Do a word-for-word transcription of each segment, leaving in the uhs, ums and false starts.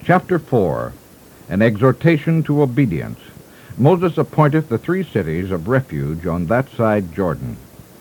Chapter four. An exhortation to obedience. Moses appointeth the three cities of refuge on that side Jordan.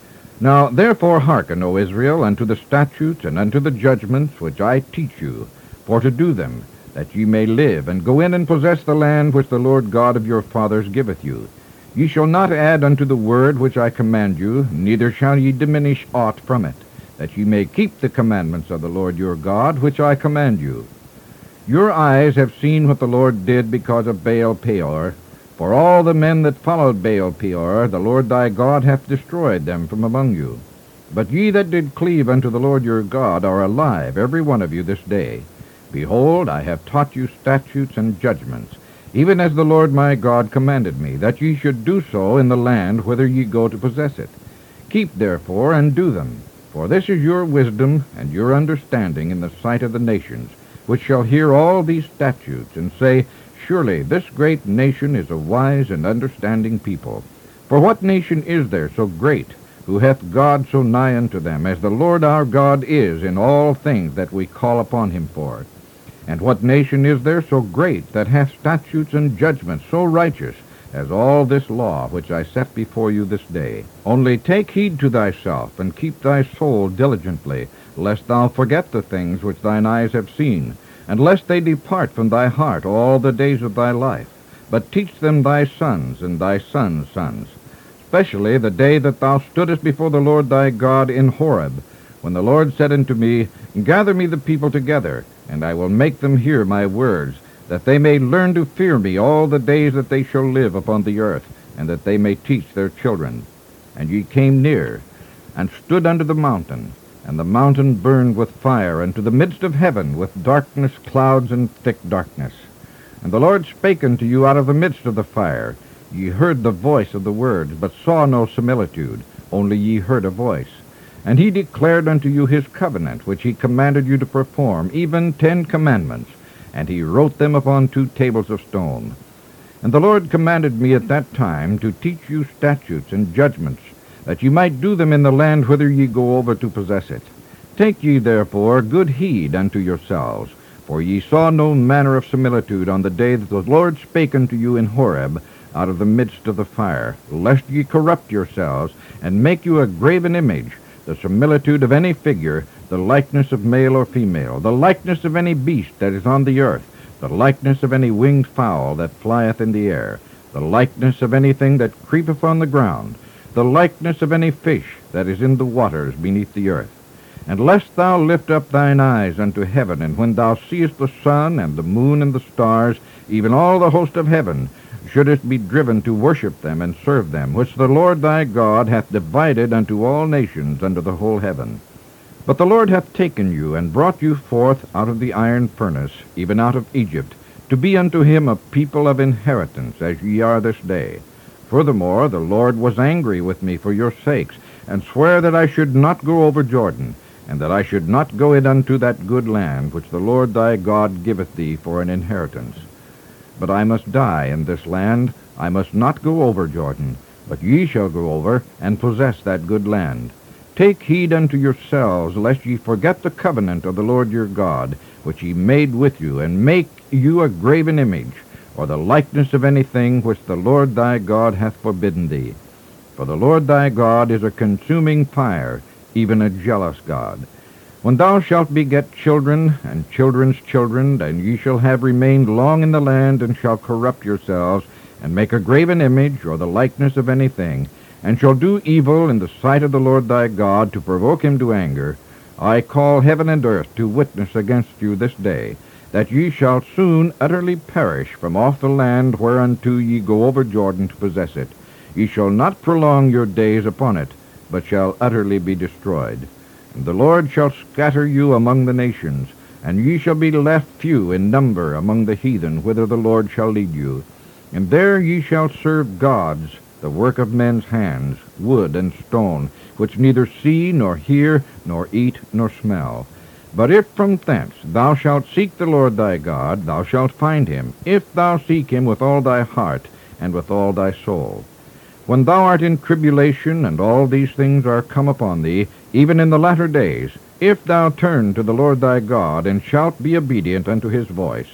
Now therefore hearken, O Israel, unto the statutes and unto the judgments which I teach you, for to do them, that ye may live, and go in and possess the land which the Lord God of your fathers giveth you. Ye shall not add unto the word which I command you, neither shall ye diminish aught from it, that ye may keep the commandments of the Lord your God, which I command you. Your eyes have seen what the Lord did because of Baal Peor. For all the men that followed Baal Peor, the Lord thy God hath destroyed them from among you. But ye that did cleave unto the Lord your God are alive, every one of you this day. Behold, I have taught you statutes and judgments, even as the Lord my God commanded me, that ye should do so in the land whither ye go to possess it. Keep therefore and do them, for this is your wisdom and your understanding in the sight of the nations, which shall hear all these statutes, and say, Surely this great nation is a wise and understanding people. For what nation is there so great, who hath God so nigh unto them, as the Lord our God is in all things that we call upon him for? And what nation is there so great, that hath statutes and judgments so righteous, as all this law which I set before you this day? Only take heed to thyself, and keep thy soul diligently, lest thou forget the things which thine eyes have seen, and lest they depart from thy heart all the days of thy life. But teach them thy sons and thy sons' sons, especially the day that thou stoodest before the Lord thy God in Horeb, when the Lord said unto me, Gather me the people together, and I will make them hear my words, that they may learn to fear me all the days that they shall live upon the earth, and that they may teach their children. And ye came near, and stood under the mountain, and the mountain burned with fire unto the midst of heaven, with darkness, clouds, and thick darkness. And the Lord spake unto you out of the midst of the fire. Ye heard the voice of the words, but saw no similitude, only ye heard a voice. And he declared unto you his covenant, which he commanded you to perform, even ten commandments, and he wrote them upon two tables of stone. And the Lord commanded me at that time to teach you statutes and judgments, that ye might do them in the land whither ye go over to possess it. Take ye therefore good heed unto yourselves, for ye saw no manner of similitude on the day that the Lord spake unto you in Horeb out of the midst of the fire, lest ye corrupt yourselves, and make you a graven image, the similitude of any figure, the likeness of male or female, the likeness of any beast that is on the earth, the likeness of any winged fowl that flieth in the air, the likeness of anything that creepeth on the ground, the likeness of any fish that is in the waters beneath the earth. And lest thou lift up thine eyes unto heaven, and when thou seest the sun and the moon and the stars, even all the host of heaven, shouldest be driven to worship them and serve them, which the Lord thy God hath divided unto all nations under the whole heaven. But the Lord hath taken you, and brought you forth out of the iron furnace, even out of Egypt, to be unto him a people of inheritance, as ye are this day. Furthermore, the Lord was angry with me for your sakes, and sware that I should not go over Jordan, and that I should not go in unto that good land which the Lord thy God giveth thee for an inheritance. But I must die in this land, I must not go over Jordan, but ye shall go over, and possess that good land. Take heed unto yourselves, lest ye forget the covenant of the Lord your God, which he made with you, and make you a graven image, or the likeness of anything which the Lord thy God hath forbidden thee. For the Lord thy God is a consuming fire, even a jealous God. When thou shalt beget children, and children's children, and ye shall have remained long in the land, and shall corrupt yourselves, and make a graven image, or the likeness of anything, and shall do evil in the sight of the Lord thy God, to provoke him to anger, I call heaven and earth to witness against you this day, that ye shall soon utterly perish from off the land whereunto ye go over Jordan to possess it. Ye shall not prolong your days upon it, but shall utterly be destroyed. And the Lord shall scatter you among the nations, and ye shall be left few in number among the heathen, whither the Lord shall lead you. And there ye shall serve gods, the work of men's hands, wood and stone, which neither see, nor hear, nor eat, nor smell. But if from thence thou shalt seek the Lord thy God, thou shalt find him, if thou seek him with all thy heart and with all thy soul. When thou art in tribulation, and all these things are come upon thee, even in the latter days, if thou turn to the Lord thy God, and shalt be obedient unto his voice,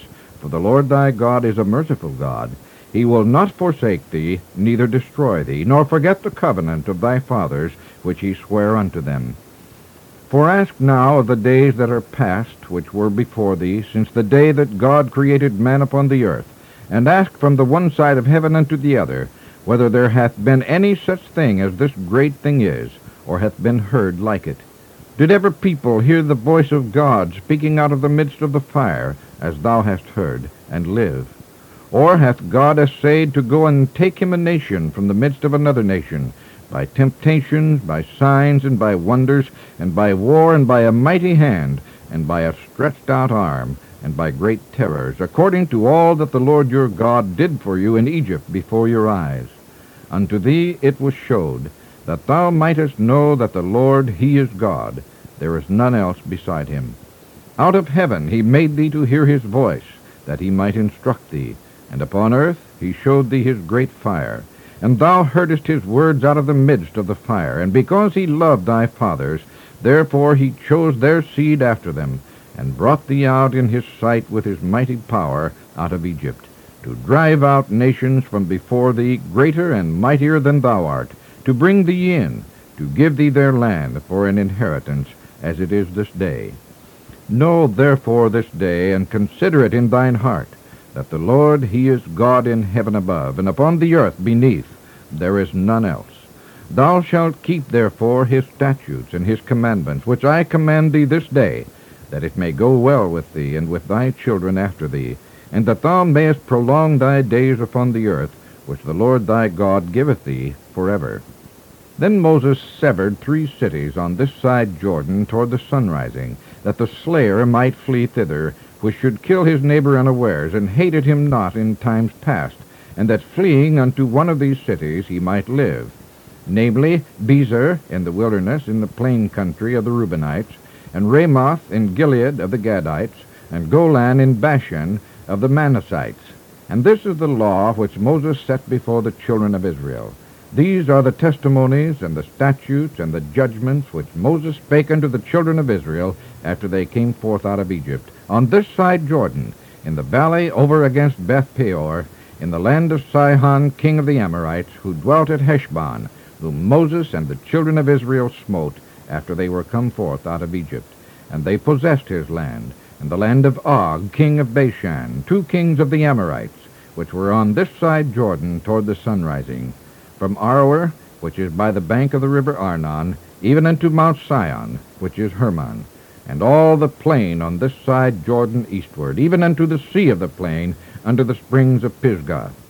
For the Lord thy God is a merciful God. He will not forsake thee, neither destroy thee, nor forget the covenant of thy fathers, which he sware unto them. For ask now of the days that are past, which were before thee, since the day that God created man upon the earth, and ask from the one side of heaven unto the other, whether there hath been any such thing as this great thing is, or hath been heard like it. Did ever people hear the voice of God speaking out of the midst of the fire, as thou hast heard, and live? Or hath God essayed to go and take him a nation from the midst of another nation, by temptations, by signs, and by wonders, and by war, and by a mighty hand, and by a stretched out arm, and by great terrors, according to all that the Lord your God did for you in Egypt before your eyes? Unto thee it was showed, that thou mightest know that the Lord, he is God, there is none else beside him. Out of heaven he made thee to hear his voice, that he might instruct thee, and upon earth he showed thee his great fire. And thou heardest his words out of the midst of the fire, and because he loved thy fathers, therefore he chose their seed after them, and brought thee out in his sight with his mighty power out of Egypt, to drive out nations from before thee, greater and mightier than thou art, to bring thee in, to give thee their land for an inheritance, as it is this day. Know therefore this day, and consider it in thine heart, that the Lord, he is God in heaven above, and upon the earth beneath, there is none else. Thou shalt keep therefore his statutes and his commandments, which I command thee this day, that it may go well with thee and with thy children after thee, and that thou mayest prolong thy days upon the earth, which the Lord thy God giveth thee forever. Then Moses severed three cities on this side Jordan toward the sunrising, that the slayer might flee thither, which should kill his neighbor unawares, and hated him not in times past, and that fleeing unto one of these cities he might live, namely Bezer in the wilderness in the plain country of the Reubenites, and Ramoth in Gilead of the Gadites, and Golan in Bashan of the Manassites. And this is the law which Moses set before the children of Israel. These are the testimonies and the statutes and the judgments which Moses spake unto the children of Israel after they came forth out of Egypt, on this side Jordan, in the valley over against Beth Peor, in the land of Sihon king of the Amorites, who dwelt at Heshbon, whom Moses and the children of Israel smote after they were come forth out of Egypt. And they possessed his land, and the land of Og king of Bashan, two kings of the Amorites, which were on this side Jordan toward the sunrising, from Aroer, which is by the bank of the river Arnon, even unto Mount Sion, which is Hermon, and all the plain on this side Jordan eastward, even unto the sea of the plain, unto the springs of Pisgah.